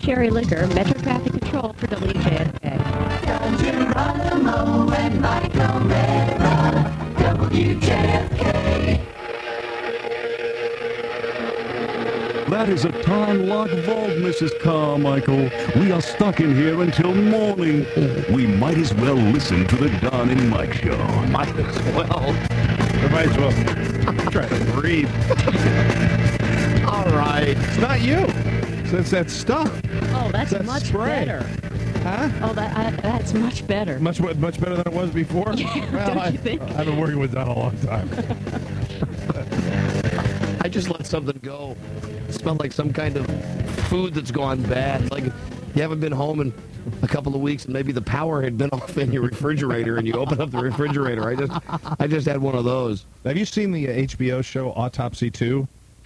Cherry Liquor, Metro Traffic Control for WJFK. John Geronimo and Michael Rivera, WJFK. That is a time lock vault, Mrs. Carmichael. We are stuck in here until morning. We might as well listen to the Don and Mike show. Might as well. Try to breathe. All right. It's not you. It's that stuff. Oh, that's That much spray. better. Huh? Oh, that's much better. Much better than it was before? Yeah, don't you think? I've been working with Don a long time. I just let something go. It smelled like some kind of food that's gone bad. Like you haven't been home in a couple of weeks and maybe the power had been off in your refrigerator and you open up the refrigerator. I just had one of those. Have you seen the HBO show Autopsy 2?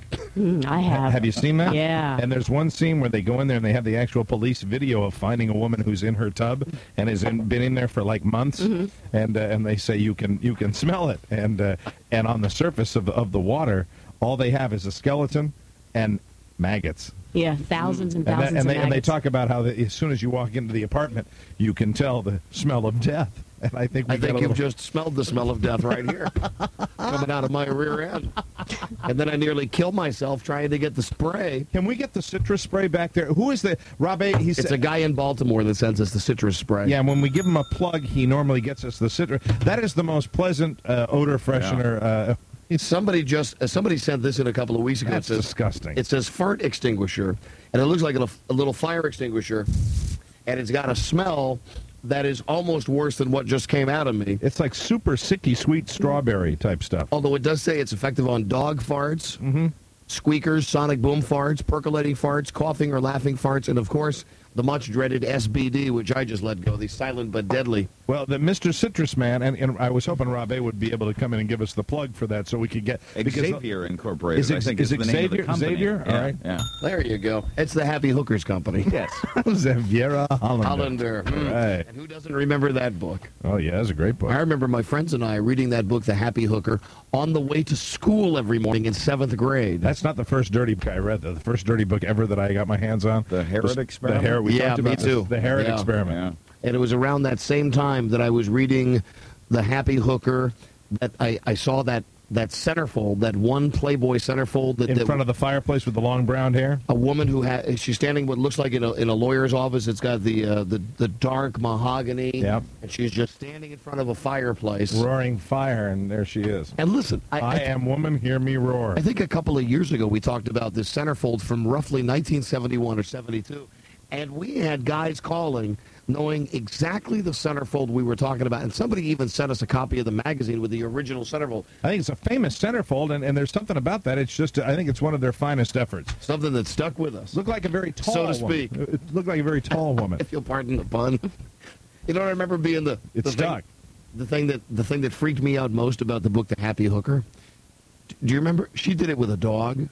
I have. Have you seen that? Yeah. And there's one scene where they go in there and they have the actual police video of finding a woman who's in her tub and been in there for like months, and they say you can smell it, and on the surface of the water, all they have is a skeleton and maggots. Yeah, thousands and thousands of And they maggots. talk about how as soon as you walk into the apartment, you can tell the smell of death. And I think you've just smelled the smell of death right here, coming out of my rear end. And then I nearly killed myself trying to get the spray. Can we get the citrus spray back there? Who is the Rob A? It's a guy in Baltimore that sends us the citrus spray. Yeah, and when we give him a plug, he normally gets us the citrus. That is the most pleasant odor freshener. Somebody sent this in a couple of weeks ago. That's disgusting. It says fart extinguisher, and it looks like a little fire extinguisher, and it's got a smell that is almost worse than what just came out of me. It's like super sicky sweet strawberry type stuff. Although it does say it's effective on dog farts, squeakers, sonic boom farts, percolating farts, coughing or laughing farts, and of course the much dreaded SBD, which I just let go, the silent but deadly. Well, the Mr. Citrus Man, and I was hoping Rob A would be able to come in and give us the plug for that so we could get... Xavier Incorporated, I think is the name of the company. Xavier? Yeah, All right. Yeah. There you go. It's the Happy Hookers Company. Yes. Xaviera Hollander. Right. And who doesn't remember that book? Oh, yeah, it's a great book. I remember my friends and I reading that book, The Happy Hooker, on the way to school every morning in 7th grade. That's not the first dirty book I read, though. The first dirty book ever that I got my hands on. The Herod Experiment? We Yeah, talked me about too. The Herod Yeah. Experiment. Yeah. And it was around that same time that I was reading The Happy Hooker that I saw that centerfold, that one Playboy centerfold that In front of the fireplace with the long brown hair? a woman who she's standing what looks like in a lawyer's office. It's got the dark mahogany, Yep. and she's just standing in front of a fireplace. Roaring fire, and there she is. And listen, I am woman, hear me roar. I think a couple of years ago we talked about this centerfold from roughly 1971 or 72, and we had guys calling knowing exactly the centerfold we were talking about, and somebody even sent us a copy of the magazine with the original centerfold. I think it's a famous centerfold, and there's something about that. It's just, I think it's one of their finest efforts. Something that stuck with us. Looked like a very tall So to speak. woman. It looked like a very tall woman. If you'll pardon the pun. You know what I remember being the stuck. thing that freaked me out most about the book The Happy Hooker? Do you remember? She did it with a dog.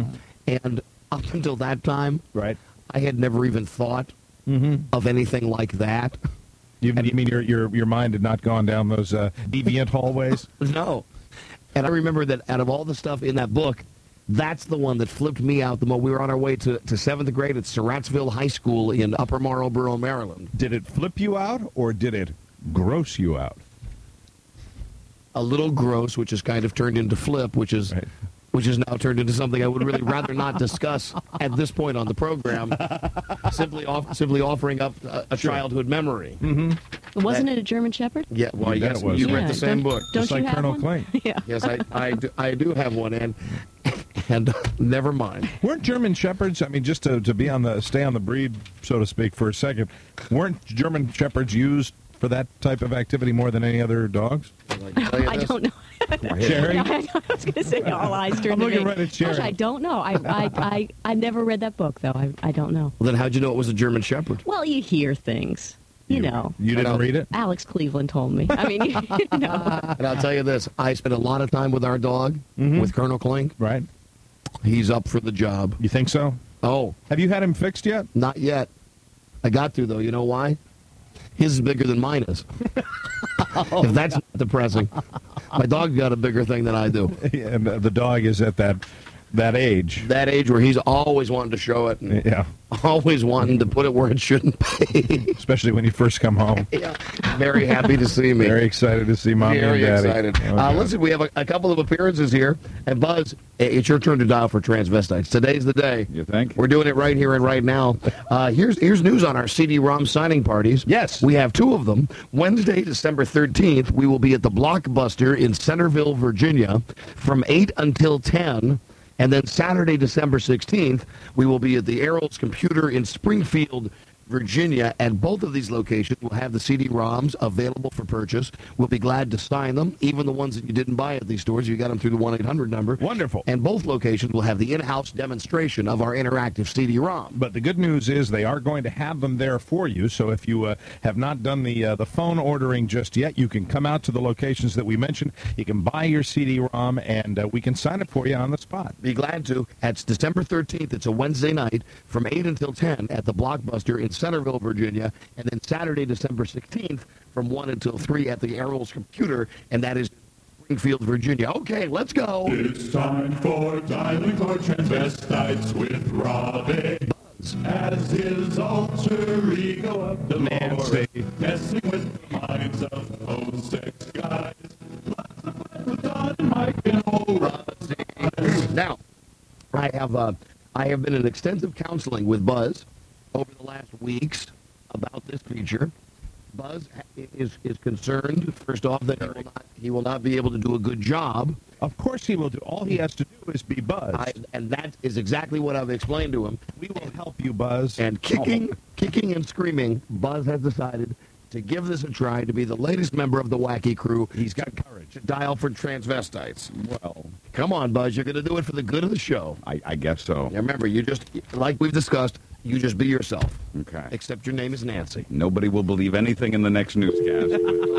And up until that time, Right. I had never even thought of anything like that. You mean your mind had not gone down those deviant hallways? No. And I remember that out of all the stuff in that book, that's the one that flipped me out the most. We were on our way to 7th grade at Surrattsville High School in Upper Marlboro, Maryland. Did it flip you out, or did it gross you out? A little gross, which has kind of turned into flip, which is... Right. Which is now turned into something I would really rather not discuss at this point on the program. Simply offering up a childhood memory. Wasn't it a German Shepherd? Yeah, well, You bet yes, it was. you read Yeah, the same don't- book. Don't Just you like have Colonel one? Klein. Yeah. Yes, I do have one, and never mind. Weren't German Shepherds, I mean, just to stay on the breed, so to speak, for a second, weren't German Shepherds used for that type of activity more than any other dogs? I don't know. Sherry? I was going to say all eyes turned I'm to looking me. right at Sherry. Gosh, I don't know. I never read that book, though. I don't know. Well, then how'd you know it was a German Shepherd? Well, you hear things. You know. You didn't know. read it? Alex Cleveland told me. I mean, you know. And I'll tell you this, I spent a lot of time with our dog, with Colonel Klink. Right. He's up for the job. You think so? Oh, Have you had him fixed yet? not yet. I got to, though. You know why? His is bigger than mine is. If that's not depressing. My dog's got a bigger thing than I do. And the dog is at that that age. That age where he's always wanted to show it and Yeah, always wanting to put it where it shouldn't be. especially when you first come home. Yeah. Very happy to see me. Very excited to see Mommy Very and Daddy. excited. Oh, God. Listen, we have a couple of appearances here. And Buzz, it's your turn to dial for transvestites. Today's the day. You think? We're doing it right here and right now. Here's news on our CD-ROM signing parties. Yes. We have two of them. Wednesday, December 13th, we will be at the Blockbuster in Centerville, Virginia from 8 until 10. And then Saturday, December 16th, we will be at the Errol's Computer in Springfield, Virginia. And both of these locations will have the CD-ROMs available for purchase. We'll be glad to sign them, even the ones that you didn't buy at these stores. You got them through the 1-800 number. Wonderful. And both locations will have the in-house demonstration of our interactive CD-ROM. But the good news is they are going to have them there for you. So if you have not done the phone ordering just yet, you can come out to the locations that we mentioned. You can buy your CD-ROM, and we can sign it for you on the spot. Be glad to. It's December 13th. It's a Wednesday night from 8 until 10 at the Blockbuster in Centerville, Virginia. And then Saturday, December 16th from 1 until 3 at the Errol's Computer, and that is Springfield, Virginia. Okay, let's go. It's time for Dialing for Transvestites with Robbie. As his alter ego of the Nancy. messing with the minds of those sex guys. Lots of fun with Don and Mike and old Robbie. Now, I have been in extensive counseling with Buzz over the last weeks about this feature. Buzz is concerned, first off, that he will not be able to do a good job. Of course he will do. All he has to do is be Buzz. And that is exactly what I've explained to him. We will help you, Buzz. And kicking and screaming, Buzz has decided to give this a try to be the latest member of the wacky crew. He's got courage. To dial for transvestites. Well, Come on, Buzz. You're going to do it for the good of the show. I guess so. Now, remember, you just, like we've discussed, you just be yourself. Okay. Except your name is Nancy. Nobody will believe anything in the next newscast.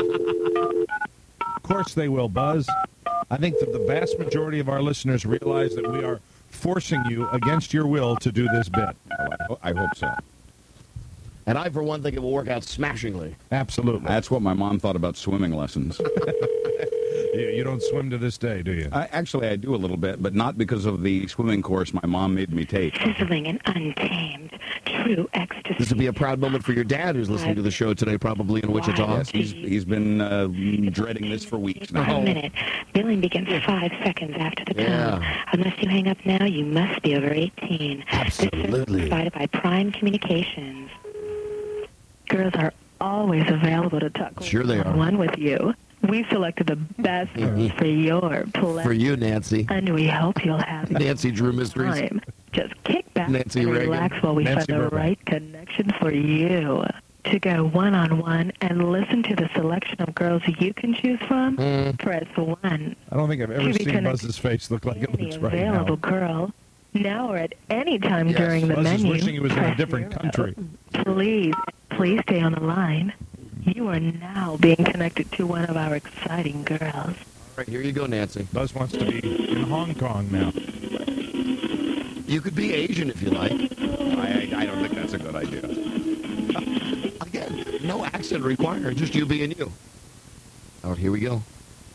Of course they will, Buzz. I think that the vast majority of our listeners realize that we are forcing you against your will to do this bit. I hope so. And I, for one, think it will work out smashingly. Absolutely. That's what my mom thought about swimming lessons. You don't swim to this day, do you? Actually, I do a little bit, but not because of the swimming course my mom made me take. Sizzling and untamed, true ecstasy. This would be a proud moment for your dad, who's listening to the show today, probably in Wichita. Yes, he's been dreading this for weeks now. 1 minute. Billing begins 5 seconds after the tone. Yeah. Unless you hang up now, you must be over 18. Absolutely. This service is provided by Prime Communications. Girls are always available to talk Sure they are. one with you. We selected the best for your pleasure. For you, Nancy. And we hope you'll have Nancy Drew Mysteries. time. Just kick back Nancy and Reagan. relax while we Nancy find the Burbank. right connection for you. To go one-on-one and listen to the selection of girls you can choose from, press 1. I don't think I've ever To be seen connected Buzz's face look like it Any looks right available now. girl, now or at any time Yes, during the Buzz is menu. wishing he was in a press different 0. country. Please stay on the line. You are now being connected to one of our exciting girls. All right, here you go, Nancy. Buzz wants to be in Hong Kong now. You could be Asian if you like. I don't think that's a good idea. Again, no accent required, just you being you. All right, here we go.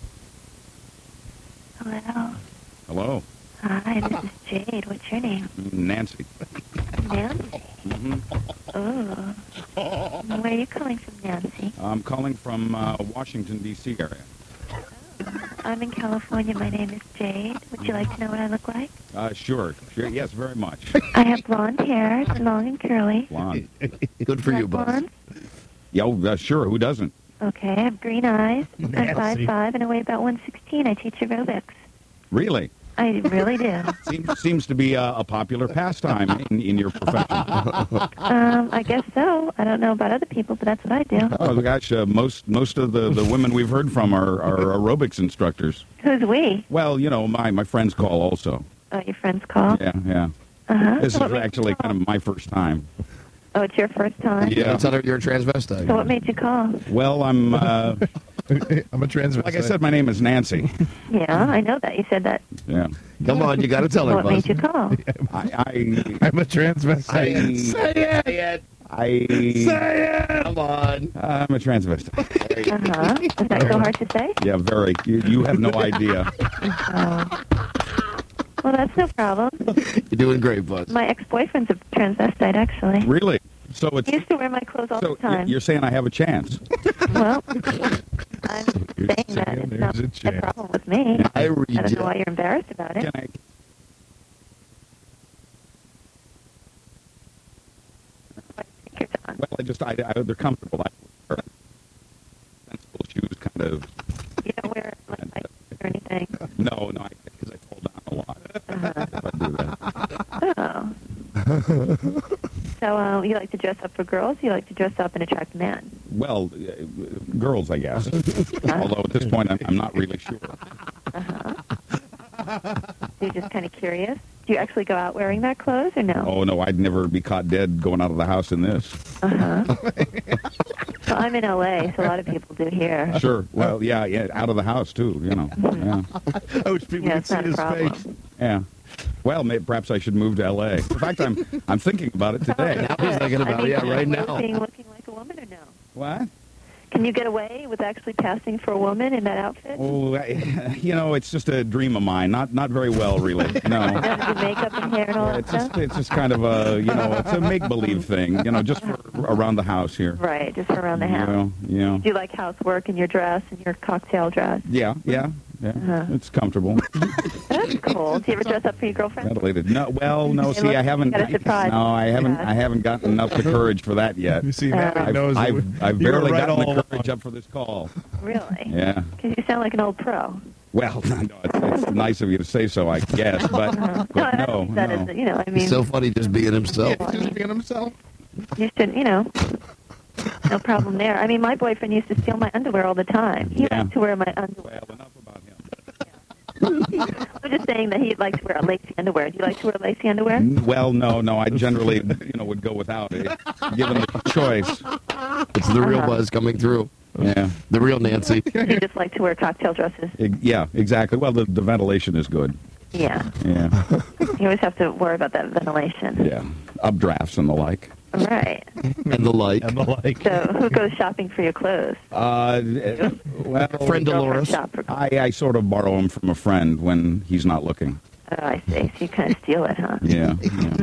Hello. Hello, Hi, this is Jade. What's your name? Nancy. Nancy. Oh. Where are you calling from, Nancy? I'm calling from Washington, D.C. area. I'm in California. My name is Jade. Would you like to know what I look like? Sure. Yes, very much. I have blonde hair. It's long and curly. Blonde. Good for you, Buzz. Blonde? Yeah, sure. Who doesn't? Okay, I have green eyes. I'm Nancy. 5'5", and I weigh about 116. I teach aerobics. Really? I really do. Seems to be a popular pastime in your profession. I guess so. I don't know about other people, but that's what I do. Oh gosh, most of the women we've heard from are aerobics instructors. Who's we? Well, you know, my friends call also. Oh, your friends call? Yeah. Uh-huh. This is So what made you actually call? kind of my first time. Oh, it's your first time? Yeah. Tell her you're a transvestite. So what made you call? Well, I'm I'm a transvestite. like I said, my name is Nancy. Yeah, I know that. You said that. Yeah. Come on, you got to tell So her, what Buzz. made you call? I'm a transvestite. Say it. Come on. I'm a transvestite. Uh-huh. Is that so hard to say? Yeah, very. You have no idea. Oh. Well, that's no problem. You're doing great, Buzz. My ex-boyfriend's a transvestite, actually. Really? So it's He used to wear my clothes all so the time. you're saying I have a chance? Well, I'm saying that it's not there's a a chance. problem with me. I I read don't you. know why you're embarrassed about it. Can I? Take your time. Well, they're comfortable. I wear sensible shoes, kind of. You don't wear like lights or anything. No, because I fall down a lot. If I do that. Oh. So you like to dress up for girls? You like to dress up and attract men? Well, girls, I guess. Although at this point, I'm not really sure. You're just kind of curious. Do you actually go out wearing that clothes or no? Oh no, I'd never be caught dead going out of the house in this. So I'm in LA, so a lot of people do here. Sure. Well, yeah, out of the house too. You know. Yeah. I wish people Yeah, could it's see not a his problem. face. Yeah. Well, perhaps I should move to L.A. In fact, I'm thinking about it today. Now he's thinking about it, yeah, right now. Being looking like a woman or no? What? Can you get away with actually passing for a woman in that outfit? Oh, it's just a dream of mine. Not very well, really. No. You don't do makeup and hair and all that stuff? It's just kind of it's a make-believe thing, just for around the house here. Right, just around the house. Yeah. Do you like housework in your dress and your cocktail dress? Yeah. It's comfortable. That's cool. Do you ever dress up for your girlfriend? Ventilated. No, no. Hey, See, look, I haven't. got a surprise. No, I haven't. Yeah. I haven't gotten enough the courage for that yet. You see, Matt knows that I've you were barely right gotten all the courage along. up for this call. Really? Yeah. Because you sound like an old pro. Well, no, it's nice of you to say so, I guess, but I no, don't think that no. is, I mean, He's so funny just being himself. I mean, being himself. you should, no problem there. I mean, my boyfriend used to steal my underwear all the time. He Yeah. liked to wear my underwear. Well, enough about him. I'm just saying that he'd like to wear lacy underwear. Do you like to wear lacy underwear? Well, no. I generally, would go without it, given the choice. It's the real Buzz coming through. Yeah. The real Nancy. You just like to wear cocktail dresses? Yeah, exactly. Well, the ventilation is good. Yeah. Yeah. You always have to worry about that ventilation. Yeah. Updrafts and the like. Right. And the like. And the like. So who goes shopping for your clothes? Well, Friend Girlfriend Dolores. shop for clothes. I sort of borrow them from a friend when he's not looking. Oh, I see. So you kind of steal it, huh? Yeah.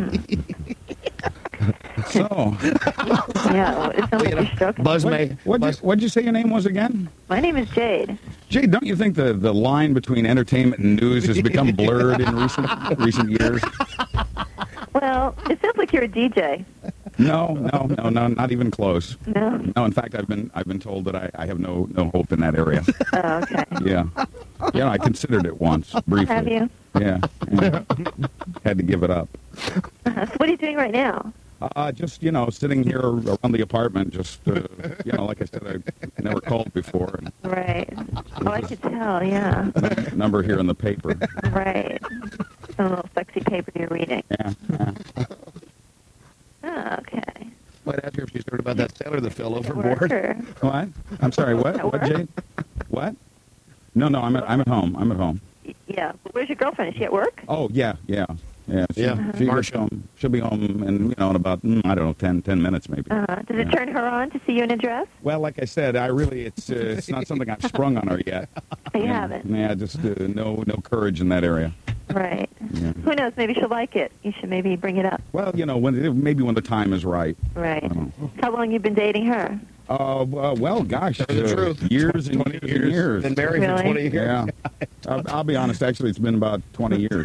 So, Yeah. Well, it sounds like you're stroking. Buzz May. what'd you say your name was again? My name is Jade. Jay, don't you think the line between entertainment and news has become blurred in recent years? Well, it sounds like you're a DJ. No, not even close. No? No, in fact, I've been told that I have no hope in that area. Oh, okay. Yeah, I considered it once briefly. Have you? Yeah. Had to give it up. So what are you doing right now? Just sitting here around the apartment. Just like I said, I never called before. And Right. Oh, I could tell, yeah. number here in the paper. Right. Some little sexy paper you're reading. Yeah. Oh, okay. Might ask her if she's heard about that sailor that fell overboard. Worker. What? I'm sorry. What? At What, work? Jade? What? No, I'm at home. I'm at home. Yeah. Where's your girlfriend? Is she at work? Oh, yeah. Yeah. She Marcia. gets home. She'll be home in about I don't know 10 minutes maybe. Does it turn her on to see you in a dress? Well, like I said, it's not something I've sprung on her yet. You haven't? Yeah, just no courage in that area. Right. Yeah. Who knows? Maybe she'll like it. You should maybe bring it up. Well, maybe when the time is right. Right. Oh. How long you been dating her? Well, gosh, Tell the truth. years and years and years. Been married for Really? 20 years. Yeah, I'll be honest. Actually, it's been about 20 years.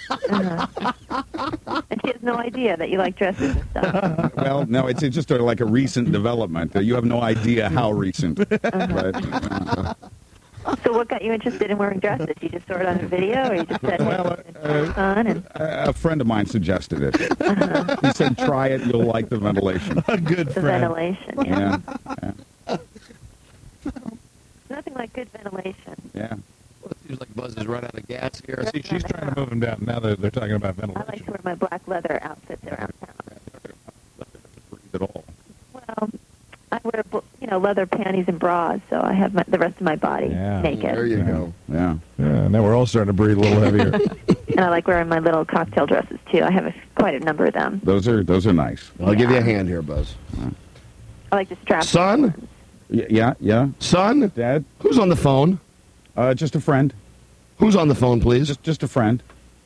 And she has no idea that you like dresses and stuff. Well, no, it's just like a recent development. You have no idea how recent. But, So what got you interested in wearing dresses? You just saw it on a video, or you just said, Well, hey, it's fun? And a friend of mine suggested it. He said, "Try it. You'll like the ventilation." A good the friend. ventilation. Yeah. Yeah, Nothing like good ventilation. yeah. Well, it seems like Buzz is run out of gas here. See, she's trying to move him down. Now they're talking about I like ventilation. to wear my black leather outfits around town. At all. Well, I wear, leather panties and bras, so I have the rest of my body Yeah. naked. There you go. Yeah. Yeah, now we're all starting to breathe a little heavier. And I like wearing my little cocktail dresses, too. I have quite a number of them. Those are nice. I'll give you a hand here, Buzz. I like to strap Son? Yeah. Son? Dad, Who's on the phone? just a friend. Who's on the phone, please? Just a friend.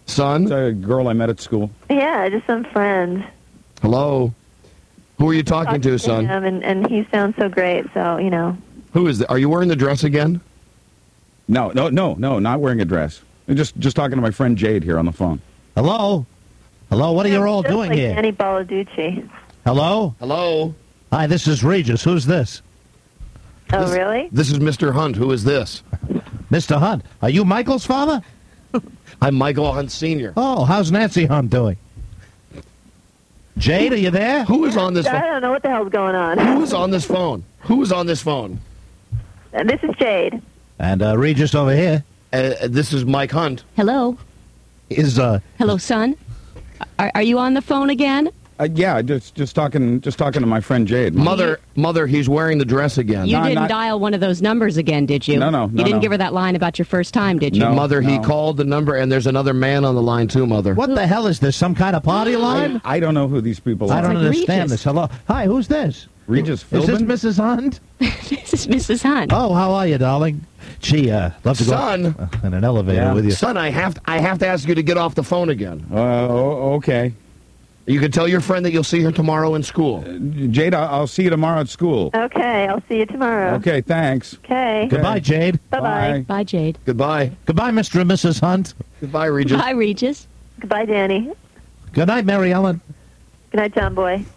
Son? It's a girl I met at school. Yeah, just some friends. Hello? Who are you talking to, son? him, and he sounds so great, so, you know. Who is that? Are you wearing the dress again? No, not wearing a dress. I'm just talking to my friend Jade here on the phone. Hello? Hello, what are you all Just doing like here? Danny Baladucci. Hello? Hello? Hi, this is Regis. Who's this? Oh, really? This is Mr. Hunt. Who is this? Mr. Hunt. Are you Michael's father? I'm Michael Hunt Sr. Oh, how's Nancy Hunt doing? Jade, are you there? Who is on this I phone? don't know what the hell's going on. Who is on this phone? Who is on this phone? This is Jade. And Regis over here This is Mike Hunt. Hello? is Hello, son? Are you on the phone again? Yeah, just talking to my friend Jade. Mother, he's wearing the dress again. You didn't dial one of those numbers again, did you? No, You didn't give her that line about your first time, did you? No. Mother, he called the number, and there's another man on the line, too, Mother. what the hell is this? Some kind of party line? I don't know who these people are. I don't like understand Regis. this. Hello. Hi, who's this? Regis Is this Philbin? Mrs. Hunt? This is Mrs. Hunt. Oh, how are you, darling? Gee, love to go Son. in an elevator Yeah. with you. Son, I have to ask you to get off the phone again. Okay. You can tell your friend that you'll see her tomorrow in school. Jade, I'll see you tomorrow at school. Okay, I'll see you tomorrow. Okay, thanks. Okay. Goodbye, Jade. Bye-bye. Bye, Jade. Goodbye. Goodbye, Mr. and Mrs. Hunt. Goodbye, Regis. Bye, Regis. Goodbye, Danny. Good night, Mary Ellen. Good night, John Boy.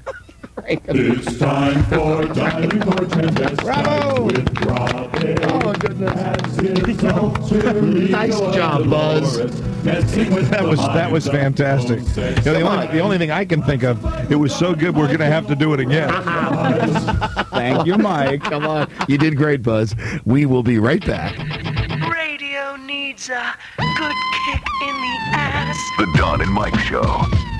It's time for Dialing for Transvestites with Robin. Oh, goodness. As his alter ego Nice job, Buzz. messing with That was fantastic. You know, the only thing I can think of, it was so good we're going to have to do it again. Thank you, Mike. Come on. You did great, Buzz. We will be right back. Radio needs a good kick in the ass. The Don and Mike Show.